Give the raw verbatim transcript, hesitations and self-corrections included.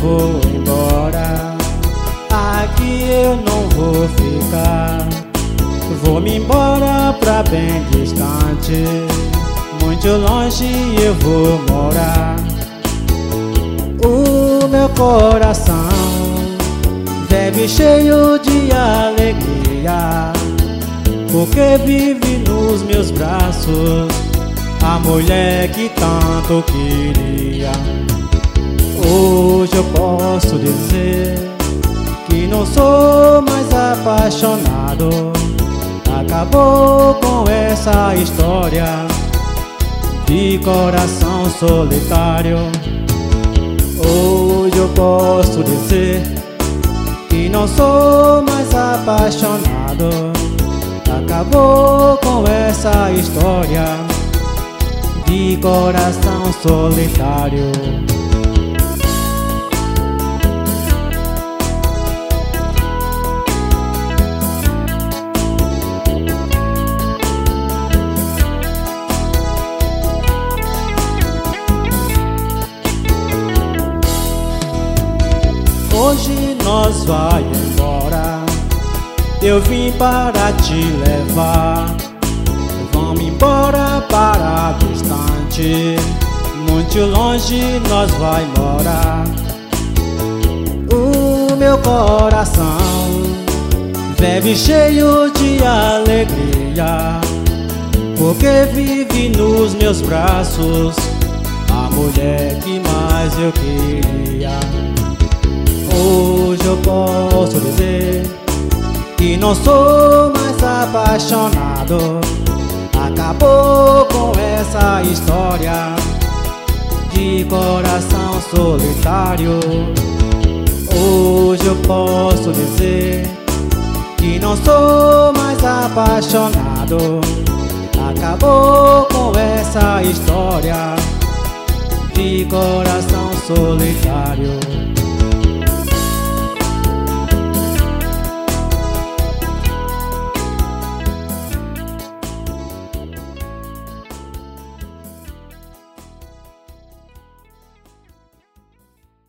vou embora. Aqui eu não vou ficar. Vou-me embora pra bem distante. Muito longe eu vou morar. O meu coração vive cheio de alegria, porque vive nos meus braços a mulher que tanto queria. Hoje eu posso dizer que não sou mais apaixonado. Acabou com essa história de coração solitário. Hoje eu posso dizer que não sou mais apaixonado. Acabou com essa história de coração solitário. Hoje nós vai embora. Eu vim para te levar. Vamos embora para distante. Muito longe nós vai morar. O meu coração vive cheio de alegria, porque vive nos meus braços a mulher que mais eu queria. Hoje eu posso dizer que não sou mais apaixonado. Acabou com essa história de coração solitário. Hoje eu posso dizer que não sou mais apaixonado. Acabou com essa história de coração solitário.